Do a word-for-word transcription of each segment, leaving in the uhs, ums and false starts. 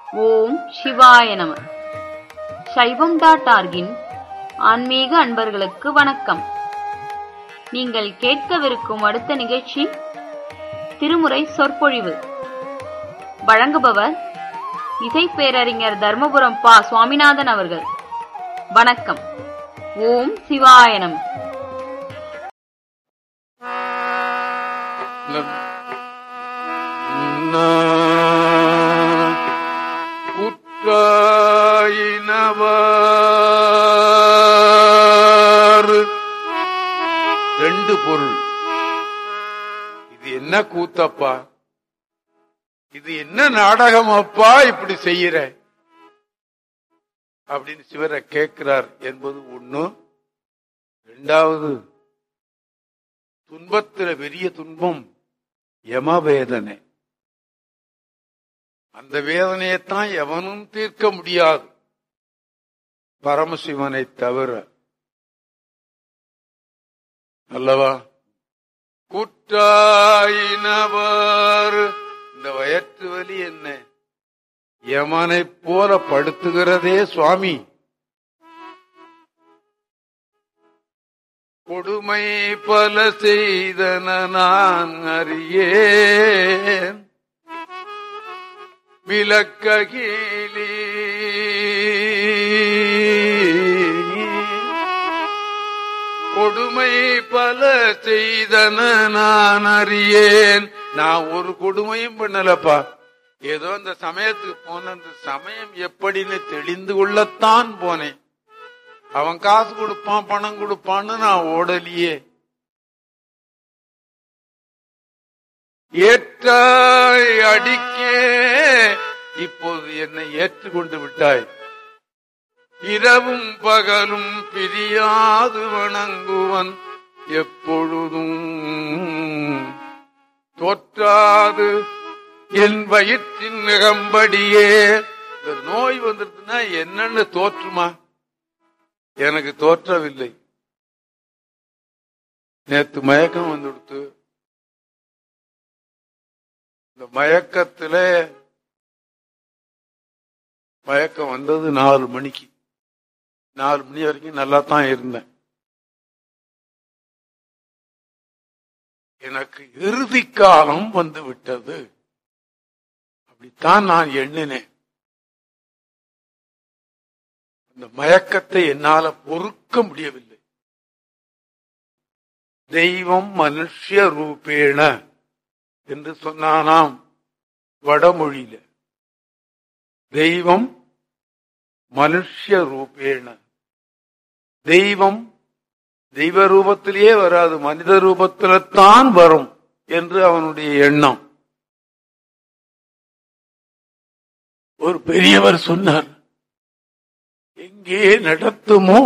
ஓம் சிவாய நம. சைவம் டாட் ஆர்கின் ஆன்மீக அன்பர்களுக்கு வணக்கம். நீங்கள் கேட்கவிருக்கும் அடுத்த நிகழ்ச்சி திருமுறை சொற்பொழிவு. வழங்குபவர் இசை பேரறிஞர் தர்மபுரம் பா சுவாமிநாதன் அவர்கள். வணக்கம். ஓம் சிவாய நம. குற்றாயினவர் ரெண்டு பொருள். இது என்ன கூத்தப்பா, இது என்ன நாடகம் அப்பா, இப்படி செய்யற அப்படின்னு சிவரை கேட்கிறார் என்பது ஒண்ணு. இரண்டாவது, துன்பத்தில பெரிய துன்பம் யமவேதனை. அந்த வேதனையைத்தான் எவனும் தீர்க்க முடியாது பரமசிவனை தவிர அல்லவா. குற்றாயினவர், இந்த வயிற்று வலி என்ன யமனை போல படுத்துகிறதே சுவாமி. கொடுமை பல செய்தன நான் அறியேன், விளக்ககிலி கொடுமை பல செய்தன நான் அறியேன். நான் ஒரு கொடுமையும் பண்ணலப்பா. ஏதோ அந்த சமயத்துக்கு போன, அந்த சமயம் எப்படின்னு தெளிந்து கொள்ளத்தான் போனேன். அவன் காசு கொடுப்பான், பணம் கொடுப்பான்னு நான் ஓடலியே. ஏற்றாய் அடிக்கே, இப்போது என்னை ஏற்றுக்கொண்டு விட்டாய். இரவும் பகலும் பிரியாது வணங்குவன் எப்பொழுதும், தோற்றாது என் வயிற்றின் நிகம்படியே. இந்த நோய் வந்துருச்சுன்னா என்னன்னு தோற்றுமா? எனக்கு தோற்றவில்லை. நேத்து மயக்கம் வந்துடுத்து. இந்த மயக்கத்துல மயக்கம் வந்தது நாலு மணிக்கு. நாலு மணி வரைக்கும் நல்லா தான் இருந்தேன். எனக்கு இறுதி காலம் வந்து விட்டது, அப்படித்தான் நான் எண்ணினேன். அந்த மயக்கத்தை என்னால பொறுக்க முடியவில்லை. தெய்வம் மனுஷ்ய ரூபேண என்று சொன்னானாம் வடமொழியில. தெய்வம் மனுஷ்ய ரூபேண, தெய்வம் தெய்வ ரூபத்திலேயே வராது, மனித ரூபத்தில்தான் வரும் என்று அவனுடைய எண்ணம். ஒரு பெரியவர் சொன்னார், எங்கே நடத்துமோ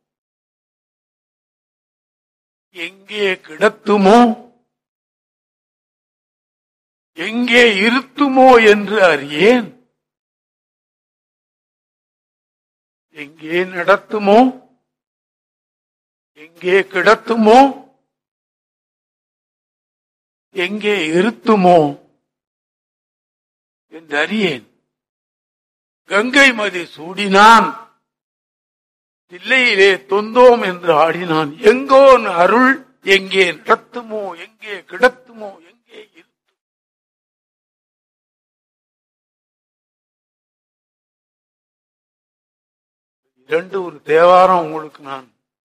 எங்கே கிடத்துமோ எங்கே இருத்துமோ என்று அறியேன். எங்கே நடத்துமோ எங்கே கிடத்துமோ எங்கே இருத்துமோ என்று அறியேன். கங்கை மதி சூடினான், தில்லையிலே தொந்தோம் என்று ஆடினான். எங்கோன் அருள் எங்கே நடத்துமோ எங்கே கிடத்துமோ எங்கே இருத்துமோ. இரண்டு ஒரு தேவாரம் உங்களுக்கு நான்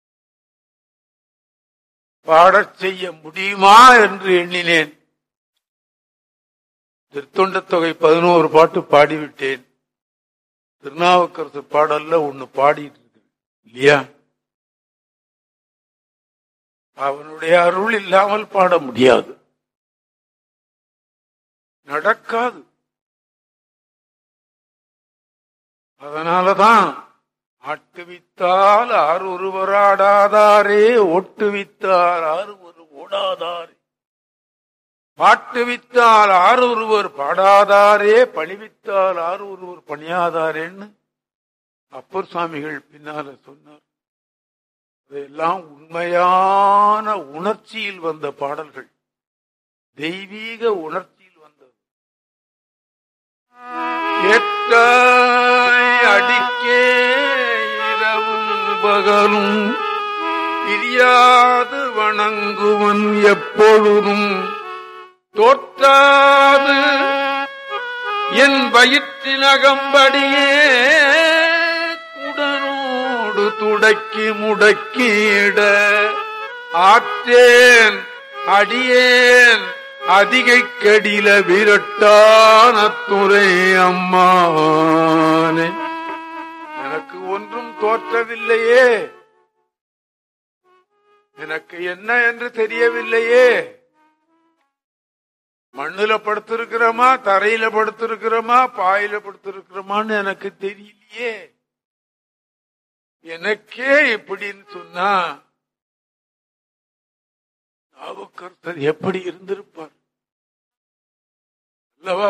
பாடச் செய்ய முடியுமா என்று எண்ணினேன். திருத்தொண்ட தொகை பதினோரு பாட்டு பாடிவிட்டேன். திருநாவுக்கரசு பாடல்ல ஒன்னு பாடிட்டு இருக்கு இல்லையா? அவனுடைய அருள் இல்லாமல் பாட முடியாது, நடக்காது. அதனாலதான் ஆட்டுவித்தால் ஆறு ஒருவராடாதாரே, ஒட்டுவித்தால் ஆறு ஒரு ஓடாதாரே, பாட்டுவித்தால் ஆறு ஒருவர் பாடாதாரே, பணிவித்தால் ஆறு ஒருவர் பணியாதாரேன்னு அப்பர் சுவாமிகள் பின்னால சொன்னார். இதெல்லாம் உண்மையான உணர்ச்சியில் வந்த பாடல்கள், தெய்வீக உணர்ச்சியில் வந்தது. ஏற்ற பற்றாய் அடிக்கே இரவும் பகலும் பிரியாது வணங்குவன் எப்பொழுதும் தோற்றாது என் வயிற்றினகம்படியே குடனோடு துடக்கி முடக்கிட ஆற்றேன் அடியேன் அதிகை கடில விரட்டான துறை அம்மானே. எனக்கு ஒன்றும் தோற்றவில்லையே, எனக்கு என்ன என்று தெரியவில்லையே. மண்ணுல படுத்திருக்கிறோமா, தரையில படுத்திருக்கிறோமா, பாயில படுத்திருக்கிறோமான்னு எனக்கு தெரியலையே. எனக்கே இப்படின்னு சொன்னா நாவுக்கர்த்தர் எப்படி இருந்திருப்பார் அல்லவா?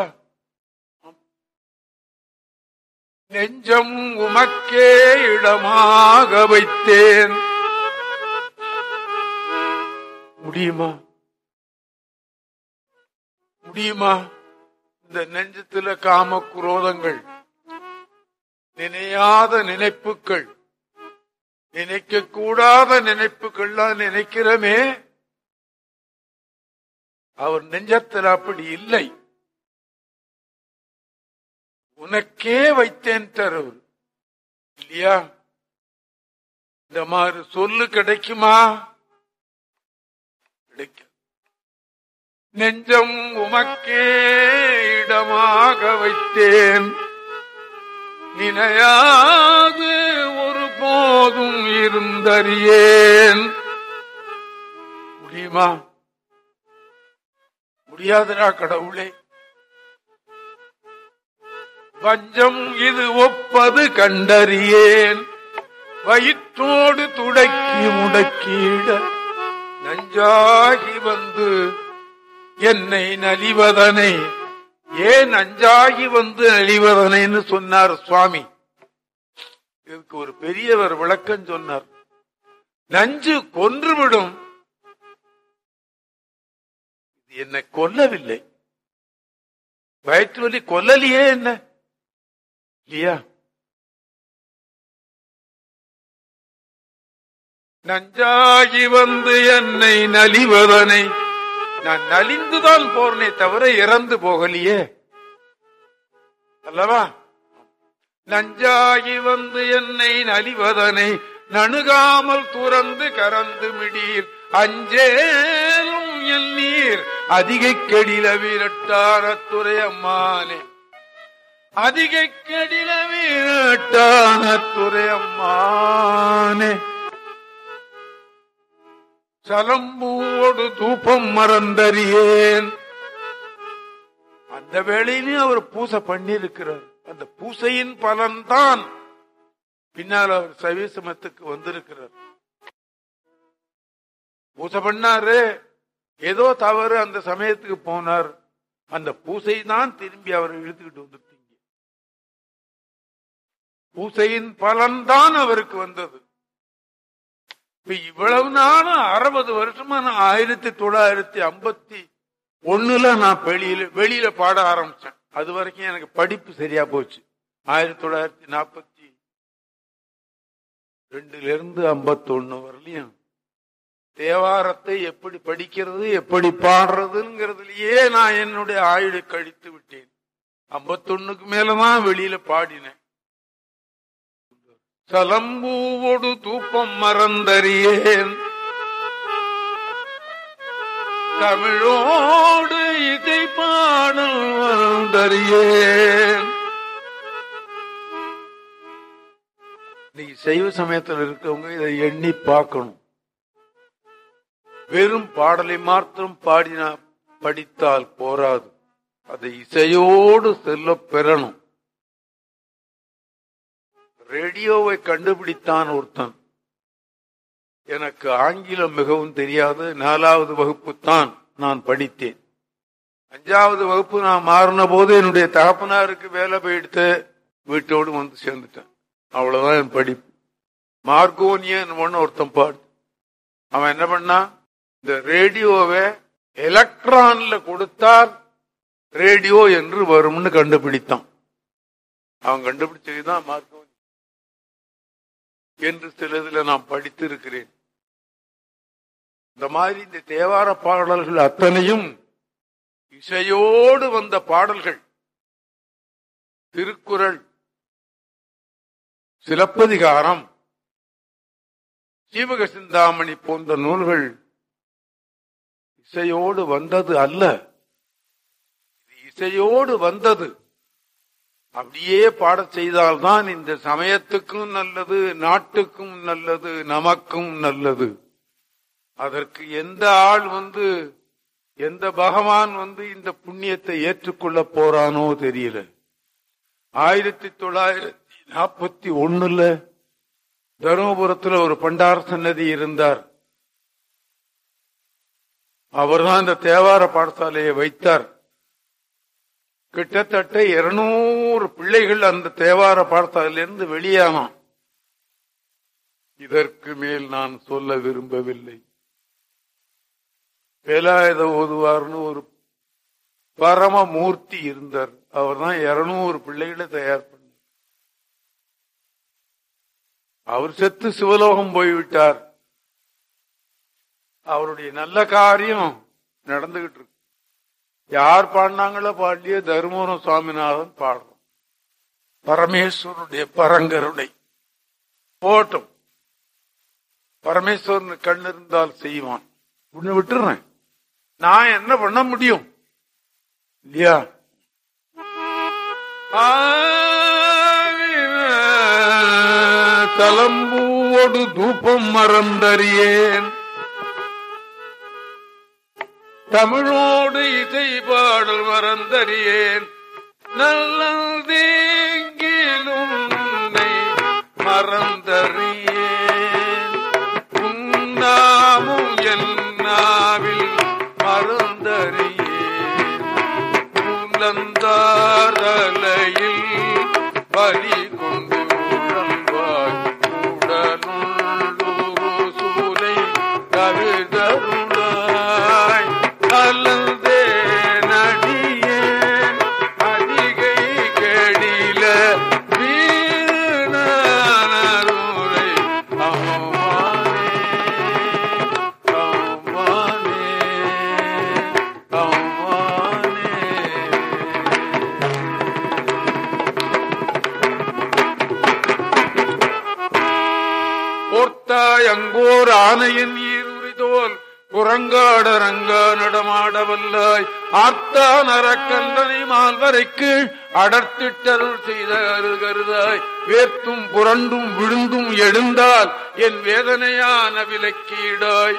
நெஞ்சம் உமக்கே இடமாக வைத்தேன். முடியுமா முடியுமா இந்த நெஞ்சத்துல காம குரோதங்கள், நினையாத நினைப்புகள், நினைக்க கூடாத நினைப்புகள்லாம் நினைக்கிறமே, அவர் நெஞ்சத்தில் அப்படி இல்லை. உனக்கே வைத்தேன் தரவர் இல்லையா? இந்த மாதிரி சொல்லு கிடைக்குமா? கிடைக்கும். நெஞ்சம் உமக்கே இடமாக வைத்தேன், நினையாது ஒரு போதும் இருந்தறியேன். முடியுமா? முடியாதரா கடவுளே. வஞ்சம் இது ஒப்பது கண்டறியேன், வயிற்றோடு துடக்கி முடக்கிட நஞ்சாகி வந்து என்னை நலிவதனை. ஏன் நஞ்சாகி வந்து நலிவதனைன்னு சொன்னார் சுவாமி. இதுக்கு ஒரு பெரியவர் விளக்கம் சொன்னார். நஞ்சு கொன்றுவிடும், என்னை கொல்லவில்லை. வயிற்று வலி கொல்லலையே என்ன இல்லையா? நஞ்சாகி வந்து என்னை நலிவதனை. நான் நலிந்துதான் போறனே தவிர இறந்து போகலையே அல்லவா? நஞ்சாகி வந்து என்னை நலிவதனை நணுகாமல் துறந்து கறந்து மிடீர் அஞ்சேலும் என் நீர் அதிகை கெடில வீரட்டான துறை அம்மானே. அதிகை கெடில வீரட்டான துறை அம்மானே. சலம்பூவோடு தூபம் மறந்தறியேன். அந்த வேளையிலும் அவர் பூசை பண்ணிருக்கிறார். அந்த பூசையின் பலன்தான் பின்னால் அவர் சைவசமத்துக்கு வந்திருக்கிறார். பூசை பண்ணாரு, ஏதோ தவறு அந்த சமயத்துக்கு போனார். அந்த பூசை தான் திரும்பி அவரை இழுத்துக்கிட்டு வந்துட்டீங்க. பூசையின் பலன்தான் அவருக்கு வந்தது. இவ்வளவு நாளும் அறுபது வருஷமா நான் ஆயிரத்தி தொள்ளாயிரத்தி ஐம்பத்தி ஒண்ணுல நான் வெளியில வெளியில பாட ஆரம்பிச்சேன். அது வரைக்கும் எனக்கு படிப்பு சரியா போச்சு. ஆயிரத்தி தொள்ளாயிரத்தி நாற்பத்தி ரெண்டுல இருந்து ஐம்பத்தி ஒண்ணு வரலையும் தேவாரத்தை எப்படி படிக்கிறது, எப்படி பாடுறதுங்கிறதுலயே நான் என்னுடைய ஆயுளை கழித்து விட்டேன். ஐம்பத்தி ஒண்ணுக்கு மேலதான் வெளியில பாடினேன். சலம்பூவோடு தூப்பம் மறந்தறியேன், தமிழோடு இதை பாடல் மறந்தறியேன். நீ சைவ சமயத்தில் இருக்கவங்க இதை எண்ணி பார்க்கணும். வெறும் பாடலை மாத்திரம் பாடினா படித்தால் போராது, அதை இசையோடு செல்ல பெறணும். ரேடியோவை கண்டுபிடித்தான் ஒருத்தன். எனக்கு ஆங்கிலம் மிகவும் தெரியாது. நாலாவது வகுப்பு தான் நான் படித்தேன். அஞ்சாவது வகுப்பு நான் மாறின போது என்னுடைய தகப்பனாருக்கு வேலை போயிடுத்து வீட்டோடு வந்து சேர்ந்துட்டேன். அவ்வளவுதான் என் படிப்பு. மார்கோனியன் ஒன்னு ஒருத்தன் பாடு. அவன் என்ன பண்ணா, இந்த ரேடியோவை எலக்ட்ரான்ல கொடுத்தால் ரேடியோ என்று வரும்னு கண்டுபிடித்தான். அவன் கண்டுபிடிச்சதுதான் மார்க்கம் என்று சிலதுல நான் படித்திருக்கிறேன். இந்த மாதிரி இந்த தேவார பாடல்கள் அத்தனையும் இசையோடு வந்த பாடல்கள். திருக்குறள், சிலப்பதிகாரம், சீவக சிந்தாமணி போன்ற நூல்கள் இசையோடு வந்தது அல்ல, இசையோடு வந்தது. அப்படியே பாடச் செய்தால்தான் இந்த சமயத்துக்கும் நல்லது, நாட்டுக்கும் நல்லது, நமக்கும் நல்லது. அதற்கு எந்த ஆள் வந்து, எந்த பகவான் வந்து இந்த புண்ணியத்தை ஏற்றுக்கொள்ள போறானோ தெரியல. ஆயிரத்தி தொள்ளாயிரத்தி நாற்பத்தி ஒண்ணுல தருமபுரத்தில் ஒரு பண்டார சன்னதி இருந்தார். அவர்தான் இந்த தேவார பாடசாலையை வைத்தார். கிட்டத்தட்ட இருநூறு பிள்ளைகள் அந்த தேவார பாடசாலையிலிருந்து வெளியானான். இதற்கு மேல் நான் சொல்ல விரும்பவில்லை. வேலாயுத ஓதுவார்னு ஒரு பரமமூர்த்தி இருந்தார். அவர் தான் இருநூறு பிள்ளைகளை தயார் பண்ணார். அவர் செத்து சிவலோகம் போய்விட்டார். அவருடைய நல்ல காரியம் நடந்துகிட்டு இருக்கு. யார் பாடினாங்களோ பாடிய தருமபுரம் சுவாமிநாதன் பாடுறோம். பரமேஸ்வருடைய பரங்கருடை போட்டும். பரமேஸ்வரன் கண் இருந்தால் செய்வான். உன்னை விட்டுறேன், நான் என்ன பண்ண முடியும் இல்லையா? தலம்பூவோடு தூபம் மறந்தறியேன், தமிழோடு இசை பாடல் மறந்தறியேன், நல்லதேங்கிலும் மறந்தறியேன், உன்னாமும் என்னாவில் மறந்தறியேன், உலந்தாரலையில் பலி கொண்டு உழம்பாய் உடலுள்ளூரு சூலை கருதருளாய், அல்லந்தே நடியேன் அதிகை கெடில வீணருரை அம்மானே அம்மானே அம்மானே. போர்த்தாய் அங்கோர் ஆனையின் ஈருரிதோல் புறங்காட ரங்கா நடமாடவல்லாய், ஆர்த்தான் அரக்கந்தனை மால்வரைக்கு அடர்த்திட்டருள் செய்த அருகருதாய், வேர்த்தும் புரண்டும் விழுந்தும் எழுந்தால் என் வேதனையான விலக்கீடாய்.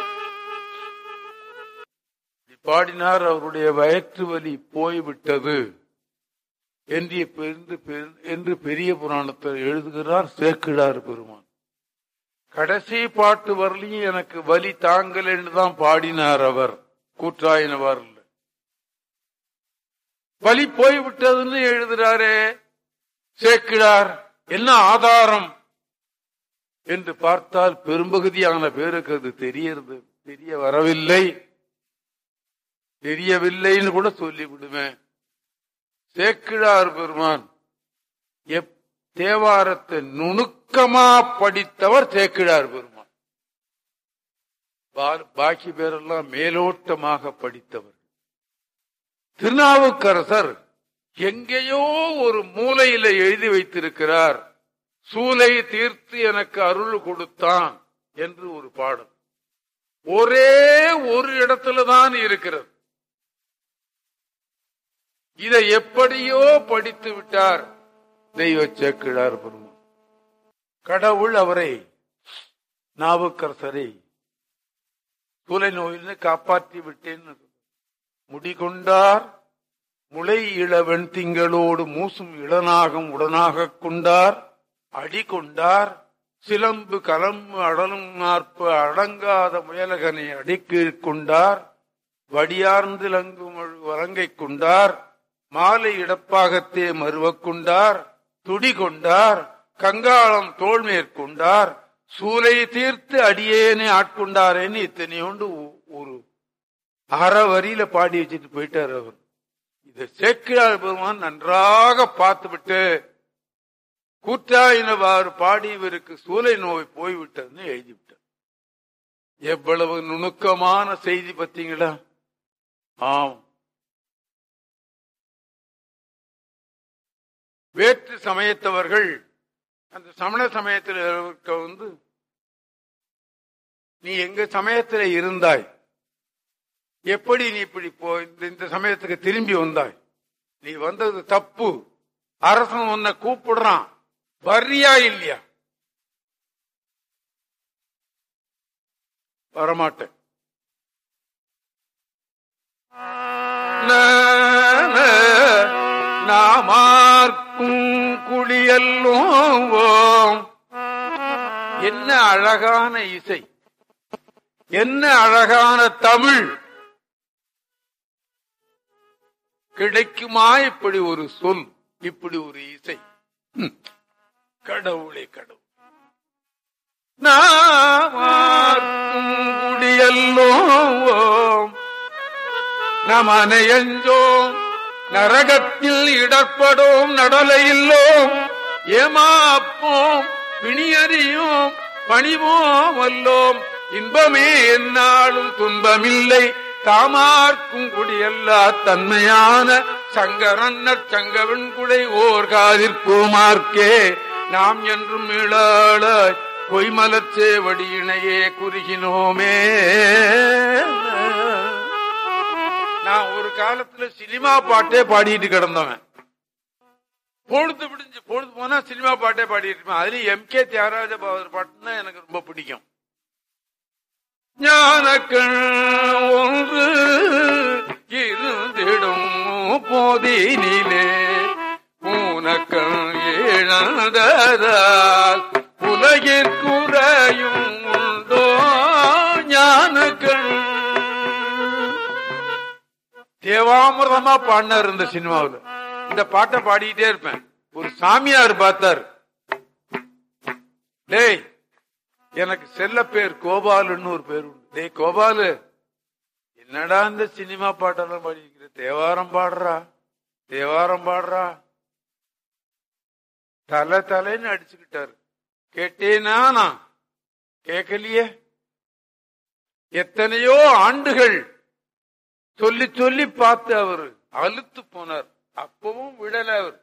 பாடினார். அவருடைய வயிற்று வலி போய்விட்டது என்று என்று பெரிய புராணத்தில் எழுதுகிறார் சேக்கிழார் பெருமான். கடைசி பாட்டு வரலையும் எனக்கு வலி தாங்கல் என்றுதான் பாடினார் அவர். கூற்றாயினவார் வலி போய்விட்டதுன்னு எழுதுறாரே சேக்கிழார். என்ன ஆதாரம் என்று பார்த்தால் பெரும்பகுதியான பேருக்கு அது தெரியறது தெரிய வரவில்லை, தெரியவில்லைன்னு கூட சொல்லிவிடுவேன். சேக்கிழார் பெருமான் எப் தேவாரத்தை நுணுக்கமா படித்தவர் சேக்கிழார் பெருமான். பாக்கி பேரெல்லாம் மேலோட்டமாக படித்தவர். திருநாவுக்கரசர் எங்கேயோ ஒரு மூலையில எழுதி வைத்திருக்கிறார், சூலை தீர்த்து எனக்கு அருள் கொடுத்தான் என்று ஒரு பாடல் ஒரே ஒரு இடத்துலதான் இருக்கிறது. இதை எப்படியோ படித்து விட்டார் தெய்வ சேக்கிழார் பெருமான். கடவுள் அவரை, நாவுக்கரசரை சூலை நோயிலிருந்து காப்பாற்றி விட்டேன்னு முடிகொண்டார். முளை இளவெண் திங்களோடு மூசும் இளநாகம் உடனாக கொண்டார். அடி கொண்டார். சிலம்பு கலம்பு அடலும் நாற்ப அடங்காத முயலகனை அடிக்கீழ் கொண்டார். வடியார்ந்து லங்கும் வலங்கை கொண்டார். மாலை இடப்பாகத்தே மருவக் கொண்டார். துடி கொண்டார். கங்காளம் தோல் மேற்கொண்டார். சூலை தீர்த்து அடியேனே ஆட்கொண்டாரேன்னு இத்தனையோண்டு ஒரு அற வரியில பாடி வச்சுட்டு போயிட்டார் அவர். இதை சேக்கிழார் பெருமான் நன்றாக பார்த்து விட்டு கூற்றாயினவாறு பாடி இவருக்கு சூலை நோய் போய்விட்டதுன்னு எழுதிவிட்டார். எவ்வளவு நுணுக்கமான செய்தி பத்தீங்களா? ஆம். வேற்று சமயத்தவர்கள் அந்த சமண சமயத்தில் வந்து, நீ எங்க சமயத்தில் இருந்தாய், எப்படி நீ இப்படி போ இந்த சமயத்துக்கு திரும்பி வந்தாய், நீ வந்தது தப்பு, அரசன் உன்னை கூப்பிடுறான், வர்றியா இல்லையா? வரமாட்டேன். நாமார்க்கும் குடியல்லோம். என்ன அழகான இசை, என்ன அழகான தமிழ். கிடைக்குமா இப்படி ஒரு சொல், இப்படி ஒரு இசை? கடவுளே கடவுள். நாமார்க்கும் குடியல்லோம், நம் அனையஞ்சோம், நரகத்தில் இடர்படோம், நடலையில்லோம், ஏமாப்போம், பிணியறியோம், பணிவோம் அல்லோம், இன்பமே என்னாலும் துன்பமில்லை, தாமார்க்கும் குடியல்லா தன்மையான சங்கரன்னர் சங்கவன் குடை ஓர் காதிற்குமார்க்கே நாம் என்றும் மீளாளாய் பொய்மலச்சேவடியினையே குறுகினோமே. நான் ஒரு காலத்துல சினிமா பாட்டே பாடிட்டு கிடந்தவன். பொழுது பிடிஞ்சு பொழுது போனா சினிமா பாட்டே பாடிட்டு இருப்பேன். அதுலயும் எம் கே தியாகராஜ பாவர் பாட்டுன்னா எனக்கு ரொம்ப பிடிக்கும். ஞானக்கண் ஒன்று இருந்திடும் போதினிலே பூனக்கண் இழந்ததால் உலகிற்குறையும் உண்டோ ஞானக்கண். தேவாமிரதமா பாடினார் இந்த சினிமாவில். இந்த பாட்டை பாடிக்கிட்டே இருப்பேன். ஒரு சாமியார் பார்த்தார், டேய் எனக்கு செல்ல பேர் கோபாலுன்னு ஒரு பேர் உண்டு, டேய் கோபாலு என்னடா இந்த சினிமா பாட்டெல்லாம் பாடிக்கிற, தேவாரம் பாடுறா தேவாரம் பாடுறா. தலை தலைன்னு அடிச்சுக்கிட்டாரு. கேட்டேனா? நான் கேட்கலையே. எத்தனையோ ஆண்டுகள் சொல்லி சொல்லி பார்த்து அவரு அழுத்து போனார். அப்பவும் விடல அவர்.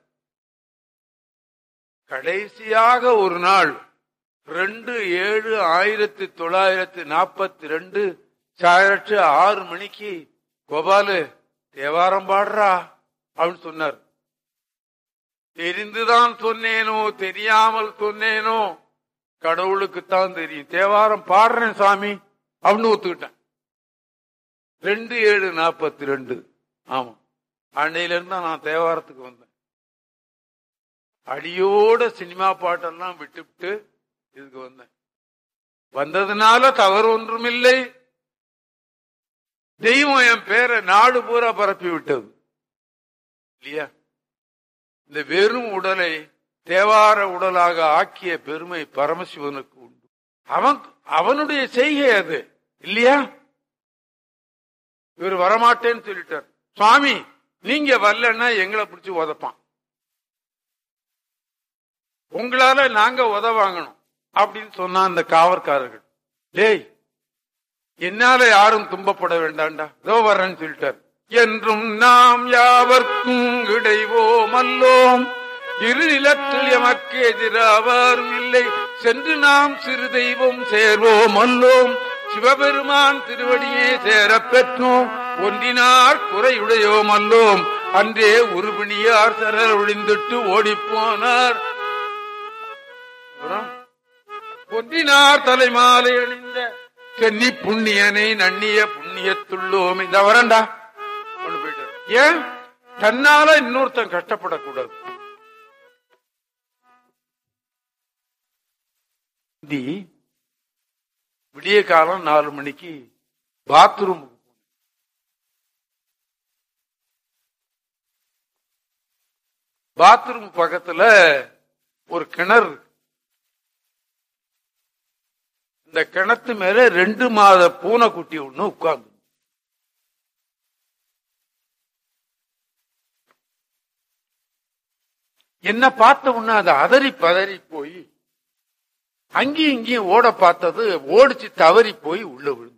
கடைசியாக ஒரு நாள் ரெண்டு ஏழு ஆயிரத்தி தொள்ளாயிரத்தி நாற்பத்தி ரெண்டு சாயற்று ஆறு மணிக்கு கோபாலு தேவாரம் பாடுறா அப்படின்னு சொன்னார். தெரிந்துதான் சொன்னேனோ தெரியாமல் சொன்னேனோ கடவுளுக்குத்தான் தெரியும். தேவாரம் பாடுறேன் சாமி அப்படின்னு ஒத்துக்கிட்டேன். ரெண்டு ஏழு நாற்பத்தி ரெண்டு ஆமா, அன்னையில இருந்தா நான் தேவாரத்துக்கு வந்தேன். அடியோட சினிமா பாட்டெல்லாம் விட்டுவிட்டு இதுக்கு வந்தேன். வந்ததுனால தவறு ஒன்றும் இல்லை. தெய்வம் என் பேரை நாடு பூரா பரப்பி விட்டது இல்லையா? இந்த வெறும் உடலை தேவார உடலாக ஆக்கிய பெருமை பரமசிவனுக்கு உண்டு. அவன் அவனுடைய செய்கை அது இல்லையா? இவர் வரமாட்டேன்னு சொல்லிட்டார். சுவாமி நீங்க வரலன்னா எங்களை பிடிச்சி உதப்பான், உங்களால நாங்க உத வாங்கணும் அப்படின்னு சொன்னா அந்த காவற்காரர்கள், டேய் என்னால யாரும் துன்பப்பட வேண்டாண்டா, இதோ வர்றேன்னு சொல்லிட்டார். என்றும் நாம் யாவர்க்கும் இடைவோம் அல்லோம், இரு நிலத்தில் எமக்கு எதிராவாரும் இல்லை, சென்று நாம் சிறு தெய்வம் சேர்வோம் அல்லோம், சிவபெருமான் திருவடியே சேரப் பெற்றோம், ஒன்றினார் குறையுடையோம் அல்லோம், அன்றே உருபிணியார் சரர் ஒழிந்துட்டு ஓடிப்போனார். ஒன்றினார் தலைமாலை அணிந்த சென்னி புண்ணியனை நன்னிய புண்ணியத்துள்ளோம். இந்த வரண்டா கொண்டு போயிட்டு. ஏன் தன்னால இன்னொருத்தன் கஷ்டப்படக்கூடாது. விடிய காலம் நாலு மணிக்கு பாத்ரூம் பாத்ரூம் பக்கத்துல ஒரு கிணறு. இந்த கிணத்து மேல ரெண்டு மாத பூனைக்குட்டி ஒண்ணு உட்கார்ந்து. என்ன பார்த்த உடனே அதை அதறி பதறி போய் அங்கேயும் இங்கேயும் ஓட பார்த்தது ஓடிச்சு தவறி போய் உள்ள விழுந்து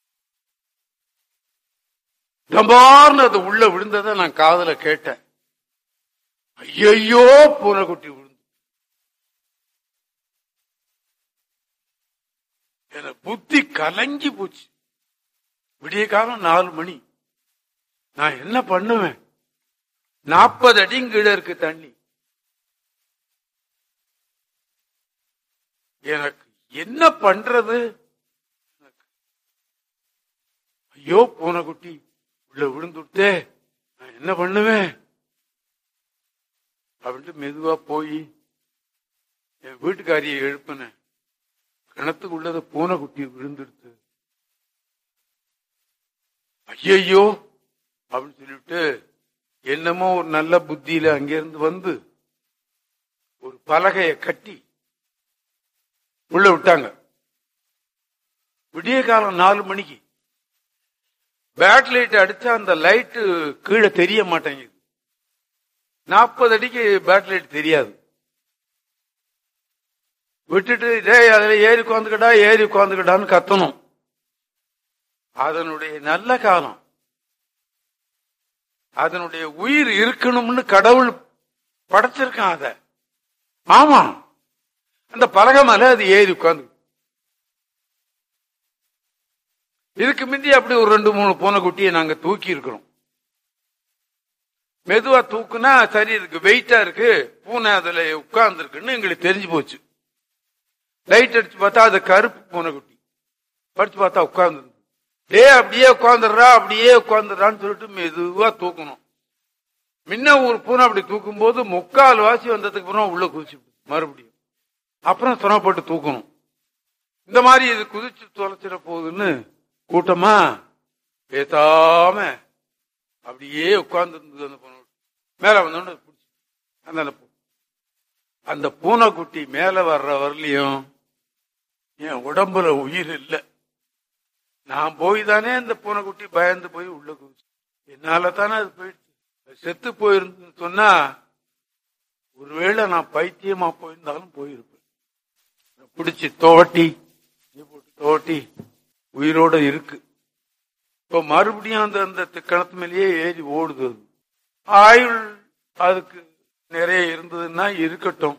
தம்பார்னு அது உள்ள விழுந்ததை நான் காதுல கேட்டேன். ஐயோ பூனைக்குட்டி விழுந்து எனக்கு புத்தி கலங்கி போச்சு. விடிய காலம் நாலு மணி. நான் என்ன பண்ணுவேன்? நாற்பது அடி கீழே இருக்கு தண்ணி. எனக்கு என்ன பண்றது? ஐயோ பூனைக்குட்டி உள்ள விழுந்துட்டே, நான் என்ன பண்ணுவேன் அப்படின்ட்டு மெதுவா போய் என் வீட்டுக்காரியை எழுப்பினேன். கிணத்துக்கு உள்ளத பூனைக்குட்டி விழுந்துடுத்து. ஐயோ அப்படின்னு சொல்லிட்டு என்னமோ ஒரு நல்ல புத்தியில அங்கிருந்து வந்து ஒரு பலகையை கட்டி உள்ள விட்டாங்க. விடிய காலம் நாலு மணிக்கு பேட் லைட் அடிச்சா அந்த லைட்டு கீழே தெரிய மாட்டேங்குது. நாற்பது அடிக்கு பேட் லைட் தெரியாது. விட்டுட்டு டேய் அதுல ஏறி உட்காந்துக்கடா ஏறி உட்காந்துக்கடான்னு கத்தணும். அதனுடைய நல்ல காலம், அதனுடைய உயிர் இருக்கணும்னு கடவுள் படைச்சிருக்கான். அத ஆமா அந்த பலகை மேல அது ஏறி உட்காந்து. இதுக்கு முந்தி அப்படி ஒரு ரெண்டு மூணு பூனைக்குட்டியை நாங்க தூக்கி இருக்கிறோம். மெதுவா தூக்குனா சரி இருக்கு, வெயிட்டா இருக்கு, பூனை அதுல உட்கார்ந்து இருக்குன்னு எங்களுக்கு தெரிஞ்சு போச்சு. லைட் அடிச்சு பார்த்தா அது கருப்பு பூனைக்குட்டி. படிச்சு பார்த்தா உட்கார்ந்து டே அப்படியே உட்காந்துடுறா அப்படியே உட்காந்துடுறான்னு சொல்லிட்டு மெதுவா தூக்கணும். முன்ன ஒரு பூனை அப்படி தூக்கும் போது முக்கால் வாசி வந்ததுக்கு அப்புறம் உள்ள குதிச்சு மறுபடியும் அப்புறம் சுனப்பட்டு தூக்கணும். இந்த மாதிரி இது குதிச்சு தொலைச்சிட போகுதுன்னு கூட்டமா பேசாம அப்படியே உட்கார்ந்து இருந்தது. அந்த பூனை மேல வந்தோன்னு அந்த அந்த பூனைக்குட்டி மேல வர்ற வரலையும் என் உடம்புல உயிர் இல்லை. நான் போய் தானே அந்த பூனைக்குட்டி பயந்து போய் உள்ள குதிச்சு. என்னால தானே அது போயிடுச்சு. செத்து போயிருந்து சொன்னா ஒருவேளை நான் பைத்தியமா போயிருந்தாலும் போயிருப்பேன். பிடிச்சி துவட்டி போட்டு துவட்டி உயிரோட இருக்கு. இப்ப மறுபடியும் அந்த அந்த கிணத்து மேலேயே ஏறி ஓடுது. ஆயுள் அதுக்கு நிறைய இருந்ததுன்னா இருக்கட்டும்,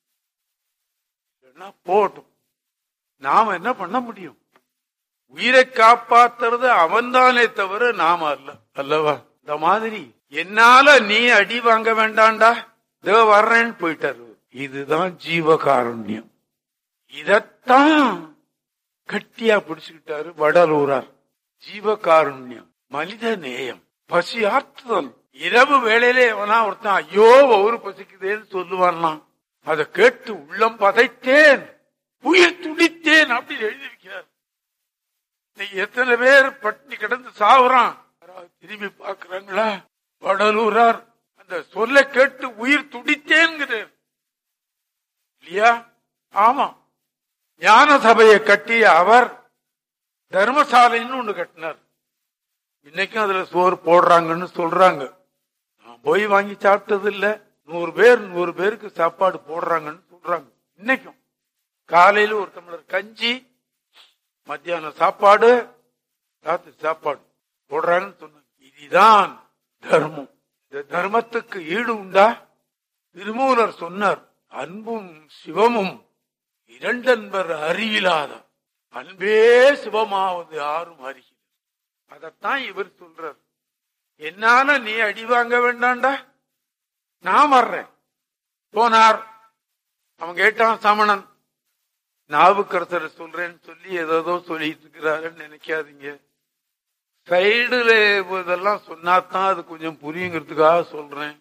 போகட்டும். நாம என்ன பண்ண முடியும்? உயிரை காப்பாத்துறது அவன்தானே தவிர நாம அல்ல அல்லவா? இந்த மாதிரி என்னால நீ அடி வாங்க வேண்டாண்டா, இதோ வர்றேன்னு போயிட்டாரு. இதுதான் ஜீவகாருண்யம். இதத்தான் கட்டியா பிடிச்சுக்கிட்டாரு வடலூரார். ஜீவகாருண்யம், மனித நேயம், பசி ஆற்றுதல். இரவு வேளையிலே எவனா ஒருத்தன் ஐயோ ஒரு பசிக்குதேன்னு சொல்லுவான். அதை கேட்டு உள்ளம் பதைத்தேன், உயிர் துடித்தேன் அப்படின்னு எழுதி வைக்கிறார். எத்தனை பேர் பட்டினி கிடந்து சாவுறான், திரும்பி பாக்குறாங்களா? வடலூரார் அந்த சொல்ல கேட்டு உயிர் துடித்தேன்கிறார் இல்லையா? ஆமா. ஞான சபையை கட்டிய அவர் தர்மசாலைன்னு ஒண்ணு கட்டினார். இன்னைக்கும் அதுல சோறு போடுறாங்கன்னு சொல்றாங்க. நான் போய் வாங்கி சாப்பிட்டது இல்ல. நூறு பேர் நூறு பேருக்கு சாப்பாடு போடுறாங்கன்னு சொல்றாங்க. இன்னைக்கும் காலையில ஒரு டம்ளர் கஞ்சி, மத்தியானம் சாப்பாடு, ராத்திரி சாப்பாடு போடுறாங்கன்னு சொன்னாங்க. இதுதான் தர்மம். இந்த தர்மத்துக்கு ஈடு உண்டா? திருமூலர் சொன்னார், அன்பும் சிவமும் இரண்டன்பர் அறியிலாத அன்பே சிவமாவது யாரும் அறிகிறது. அதத்தான் இவர் சொல்றார். என்னால நீ அடி வாங்க வேண்டாண்டா, நான் வர்றேன். போனார். அவன் கேட்டான் சமணன், நாவுக்கரசர் சொல்றேன்னு சொல்லி ஏதோ சொல்லிட்டு இருக்கிறாருன்னு நினைக்காதீங்க. சைடுல இதெல்லாம் சொன்னாதான் அது கொஞ்சம் புரியுங்கிறதுக்காக சொல்றேன்.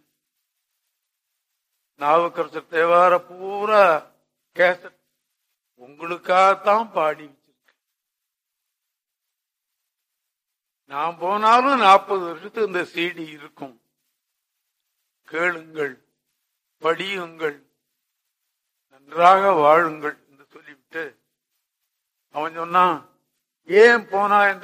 நாவுக்கரசர் தேவார பூரா கேசட் உங்களுக்காகத்தான் பாடி வச்சிருக்க. நான் போனாலும் நாற்பது வருஷத்துக்கு இந்த சீடி இருக்கும். கேளுங்கள், படியுங்கள், நன்றாக வாழுங்கள் என்று சொல்லிவிட்டு அவன் சொன்னான், ஏன் போனா இந்த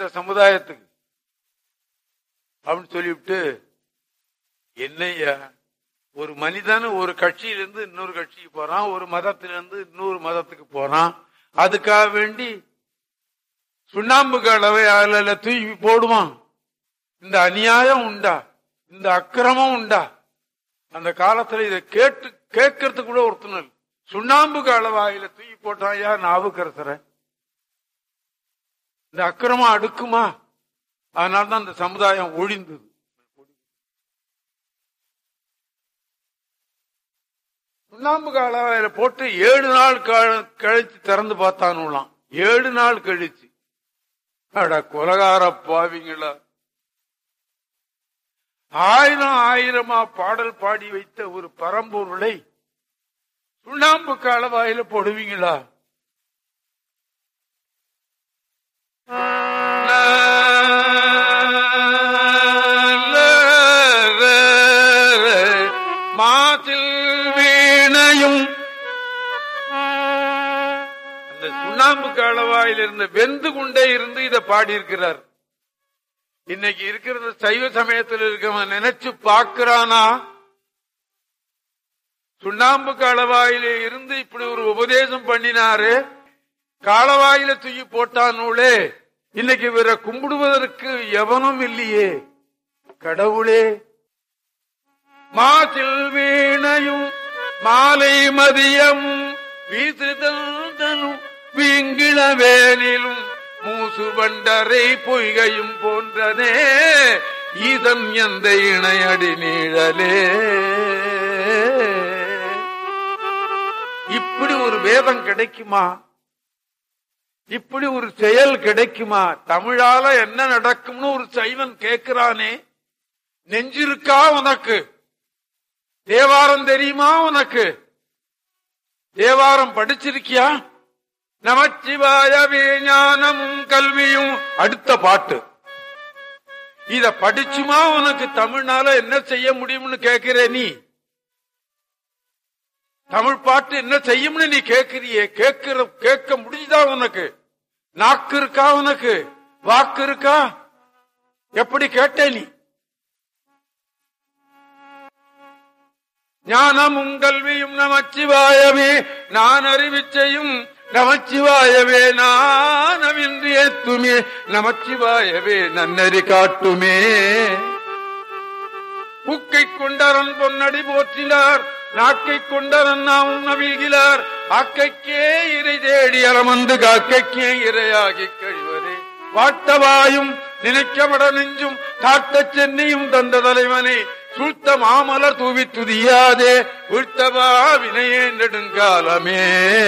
ஒரு மனிதன் ஒரு கட்சியிலிருந்து இன்னொரு கட்சிக்கு போறான், ஒரு மதத்திலிருந்து இன்னொரு மதத்துக்கு போறான். அதுக்காக வேண்டி சுண்ணாம்பு கலவை அதுல தூக்கி போடுவான். இந்த அநியாயம் உண்டா? இந்த அக்கிரமம் உண்டா? அந்த காலத்துல இதை கேட்டு கேட்கறதுக்கு கூட ஒருத்தனர் சுண்ணாம்பு கலவாயில தூக்கி போட்டான் யார்? நாவுக்கரசர. இந்த அக்கிரமம் அடுக்குமா? அதனால்தான் அந்த சமுதாயம் ஒழிந்தது. சுண்ணாம்பு கலவாயில போட்டு ஏழு நாள் கழிச்சு திறந்து பார்த்தானுலாம். ஏழு நாள் கழிச்சு. அட கொலகார பாவிங்களா! ஆயிரம் ஆயிரமா பாடல் பாடி வைத்த ஒரு பரம்பொருளை சுண்ணாம்பு கலவாயில போடுவீங்களா? மாசில் வீணையும் அந்த சுண்ணாம்பு கலவாயில் இருந்த வெந்து கொண்டே இருந்து இதை பாடியிருக்கிறார். இன்னைக்கு இருக்கிற சைவ சமயத்தில் இருக்கவன் நினைச்சு பார்க்கிறானா? சுண்ணாம்பு காலவாயில இருந்து இப்படி ஒரு உபதேசம் பண்ணினாரு, காலவாயில தூக்கி போட்டானூளே. இன்னைக்கு இவரை கும்பிடுவதற்கு எவனும் இல்லையே. கடவுளே! மாசில் வீணையும் மாலை மதியம் வீசுதலும் வீங்கிள வேலிலும் மூசு பண்டரை பொய்கையும் போன்றனே இதம் எந்த இணையடி நீழலே. இப்படி ஒரு வேதம் கிடைக்குமா? இப்படி ஒரு செயல் கிடைக்குமா? தமிழால என்ன நடக்கும்னு ஒரு சைவன் கேட்கிறானே. நெஞ்சிருக்கா உனக்கு? தேவாரம் தெரியுமா உனக்கு? தேவாரம் படிச்சிருக்கியா? நமச்சிவாயவே ஞானமும் கல்வியும் அடுத்த பாட்டு. இத படிச்சுமா உனக்கு தமிழ்னால என்ன செய்ய முடியும்னு கேட்கிற நீ? தமிழ் பாட்டு என்ன செய்யும்னு நீ கேட்கிறியே. கேட்கிற கேட்க முடியுதா உனக்கு? நாக்கு இருக்கா உனக்கு? வாக்கு இருக்கா? எப்படி கேட்ட நீ? ஞானமும் கல்வியும் நமச்சிவாயவே நான் அறிவிச்சையும் நமச்சிவாயவே நானவின்றி ஏத்துமே நமச்சிவாயவே நன்னறி காட்டுமே. புக்கை கொண்டரன் பொன்னடி போற்றினார் நாக்கை கொண்டரன் நாமும் நவிழ்கிறார் ஆக்கைக்கே இறை தேடி அறமந்து காக்கைக்கே இரையாகி கழிவரே. வாட்டவாயும் நினைக்கப்பட நெஞ்சும் தாட்ட சென்னையும் தந்த தலைவனே சூழ்த்த மாமலர் தூவி துதியாதே வீழ்த்தவா வினையே நெடுங்காலமே.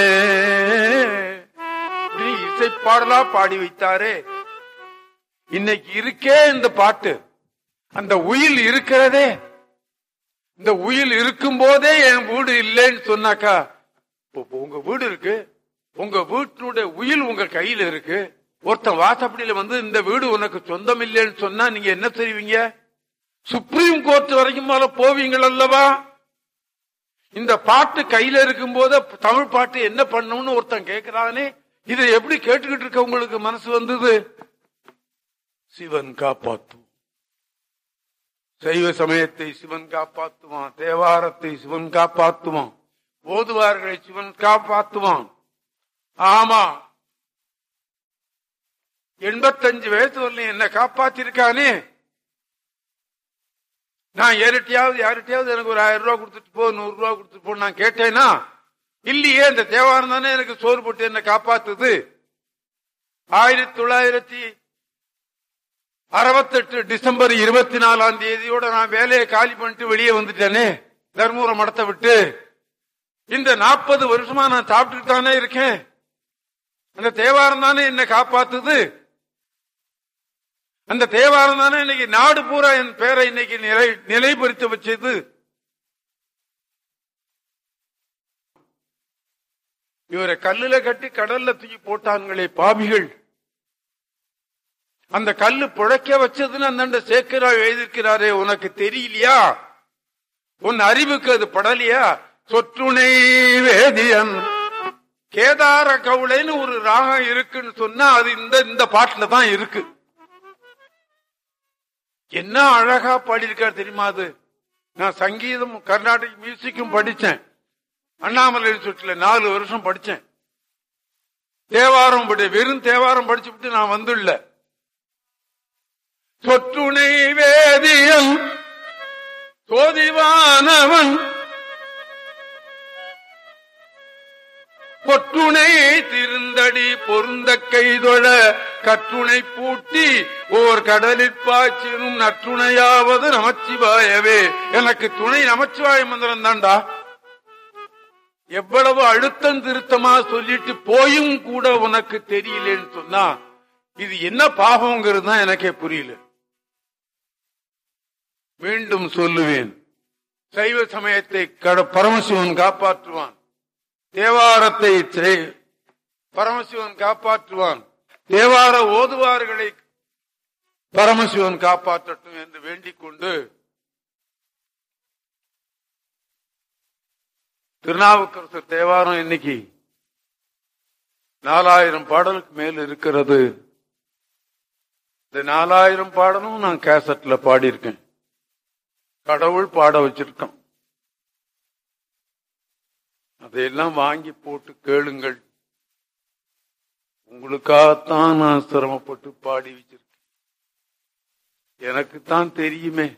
இசை பாடலா பாடி வைத்தாரே. இன்னைக்கு இருக்கே இந்த பாட்டு. அந்த உயில் இருக்கிறதே. இந்த உயில் இருக்கும் போதே என் வீடு இல்லைன்னு சொன்னாக்கா, உங்க வீடு இருக்கு, உங்க வீட்டினுடைய உயில் உங்க கையில இருக்கு. ஒருத்தன் வாசப்படியில வந்து இந்த வீடு உனக்கு சொந்தம் இல்லைன்னு சொன்னா நீங்க என்ன செய்வீங்க? சுப்ரீம் கோர்ட் வரைக்கும் மேல போவீங்கள் அல்லவா? இந்த பாட்டு கையில இருக்கும் போது தமிழ் பாட்டு என்ன பண்ணும்னு ஒருத்தன் கேட்கிறானே. இதை எப்படி கேட்டுக்கிட்டு இருக்க உங்களுக்கு மனசு வந்தது? சிவன் காப்பாத்தும். சைவ சமயத்தை சிவன் காப்பாத்துவான். தேவாரத்தை சிவன் காப்பாத்துவான். ஓதுவார்களை சிவன் காப்பாத்துவான். ஆமா, எண்பத்தஞ்சு வயசு வரலையும் என்ன காப்பாத்திருக்கானே. நான் ஏறிட்டியாவது யார்கிட்டயாவது எனக்கு ஒரு ஆயிரம் ரூபாய் கொடுத்துட்டு போ, நூறு ரூபாய் கொடுத்துட்டு போ நான் கேட்டேனா? இல்லையே. இந்த தேவாரம் தானே எனக்கு சோறு போட்டு என்ன காப்பாத்துது. ஆயிரத்தி தொள்ளாயிரத்தி அறுபத்தெட்டு டிசம்பர் இருபத்தி நாலாம் தேதியோட நான் வேலையை காலி பண்ணிட்டு வெளியே வந்துட்டேனே தர்மபுரம் மடத்தை விட்டு. இந்த நாற்பது வருஷமா நான் சாப்பிட்டுட்டு தானே இருக்கேன். அந்த தேவாரம் தானே என்ன காப்பாத்துது. அந்த தேவாரம் தானே இன்னைக்கு நாடு பூரா என் பேரை இன்னைக்கு நிலை நிலைப்படுத்தி வச்சது. இவரை கல்லுல கட்டி கடல்ல தூக்கி போட்டான்களே பாவிகள். அந்த கல்லு புழைக்க வச்சதுன்னு அந்த சேக்கரா எழுதியிருக்கிறாரே, உனக்கு தெரியலையா? உன் அறிவுக்கு அது படலையா? சொற்றுணை வேதியன் கேதார கவுளைன்னு ஒரு ராகம் இருக்குன்னு சொன்னா அது இந்த இந்த பாட்டுல தான் இருக்கு. என்ன அழகா பாடியிருக்கார் தெரியுமா? அது நான் சங்கீதம் கர்நாடிக் மியூசிக்கும் படிச்சேன். அண்ணாமலை சுற்றுல நாலு வருஷம் படிச்சேன். தேவாரம் படி வெறும் தேவாரம் படிச்சுட்டு நான் வந்துள்ள சொற்றுணை வேதியன் சோதிவானவன் பொற்றுணை திருந்தடி பொருந்த கைதொழ கற்றுணை பூட்டி ஓர் கடலிற் பாய்ச்சினும் நற்றுணையாவது நமச்சிவாயவே. எனக்கு துணை நமச்சிவாய மந்திரம் தான்டா. எவ்வளவு அழுத்தம் திருத்தமா சொல்லிட்டு போயும் கூட உனக்கு தெரியலன்னு சொன்னா இது என்ன பாவங்கிறது தான் எனக்கே புரியல. மீண்டும் சொல்லுவேன், சைவ சமயத்தை பரமசிவன் காப்பாற்றுவான், தேவாரத்தை பரமசிவன் காப்பாற்றுவான், தேவார ஓதுவார்களை பரமசிவன் காப்பாற்றட்டும் என்று வேண்டிக் கொண்டு திருநாவுக்கரசர் தேவாரம் இன்னைக்கு நாலாயிரம் பாடலுக்கு மேல் இருக்கிறது. இந்த நாலாயிரம் பாடலும் நான் கேசட்ல பாடியிருக்கேன். கடவுள் பாட வச்சிருக்கோம். அதையெல்லாம் வாங்கி போட்டு கேளுங்கள். உங்களுக்காகத்தான் நான் சிரமப்பட்டு பாடி வச்சிருக்கேன். எனக்குத்தான் தெரியுமே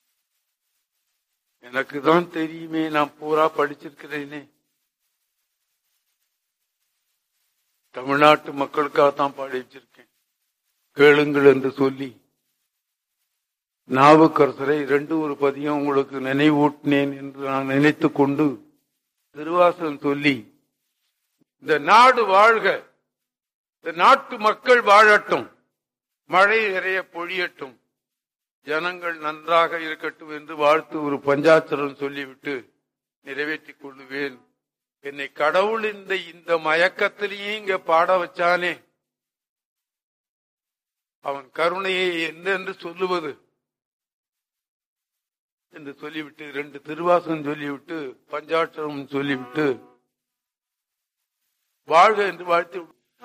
எனக்கு தான் தெரியுமே நான் பூரா படிச்சிருக்கிறேனே. தமிழ்நாட்டு மக்களுக்காகத்தான் பாடி வச்சிருக்கேன். கேளுங்கள் என்று சொல்லி நாவுக்கரசரை இரண்டு ஒரு பதியம் உங்களுக்கு நினைவூட்டினேன் என்று நான் நினைத்துக் கொண்டு திருவாசகம் சொல்லி இந்த நாடு வாழ்க, இந்த நாட்டு மக்கள் வாழட்டும், மழை நிறைய பொழியட்டும், ஜனங்கள் நன்றாக இருக்கட்டும் என்று வாழ்த்து ஒரு பஞ்சாட்சரம் சொல்லிவிட்டு நிறைவேற்றிக் கொள்ளுவேன். என்னை கடவுள் இந்த இந்த மயக்கத்திலேயே இங்க பாட வச்சானே, அவன் கருணையை என்னென்று சொல்லுவது என்று சொல்லிவிட்டு ரெண்டு திருவாசகம் சொல்லிவிட்டு பஞ்சாட்சரம் சொல்லிவிட்டு வாழ்க என்று வாழ்த்து.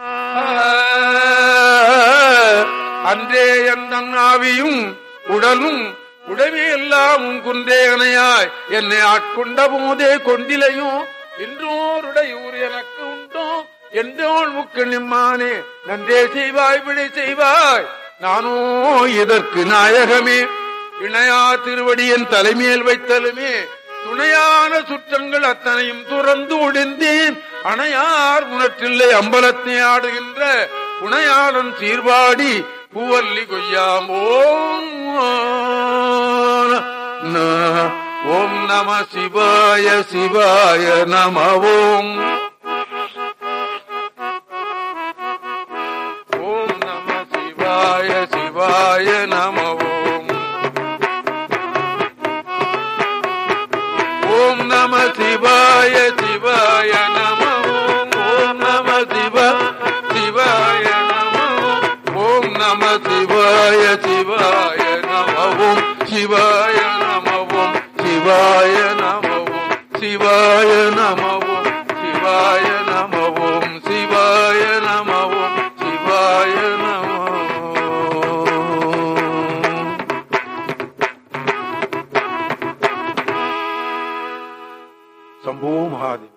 அன்றே என் ஆவியும் உடலும் உடவே எல்லாம் உன் குன்றேகனையாய் என்னை ஆட்கொண்ட போதே கொண்டிலையும் இன்றோருடையூர் எனக்கு உண்டோ என்றோள் முக்கு நிம்மானே நன்றே செய்வாய் விடை செய்வாய் நானோ இதற்கு நாயகமே இணையா திருவடியின் தலைமையில் வைத்தலுமே துணையான சுற்றங்கள் அத்தனையும் துறந்து ஒழிந்தேன் அணையார் உணற்றில்லை அம்பலத்தை ஆடுகின்ற புனையாளன் சீர்பாடி பூவல்லி கொய்யாம். ஓம் ஓம் நம சிவாய சிவாய நம ஓம் ஓம் நம சிவாய சிவாய நம ஓம் ஓம் நம சிவாய சிவாய நம ஓம் ஓம் நம சிவ சிவாய நம ஓம் நம சிவாய சிவாய நம ஓம் சிவாய நம ஓம் சிவாய நம ஓம் சிவாய நம ஓம் சிவாய நம ஓம் சிவாய நம ஓம் சிவாய நம. சம்போ மகாதேவ்.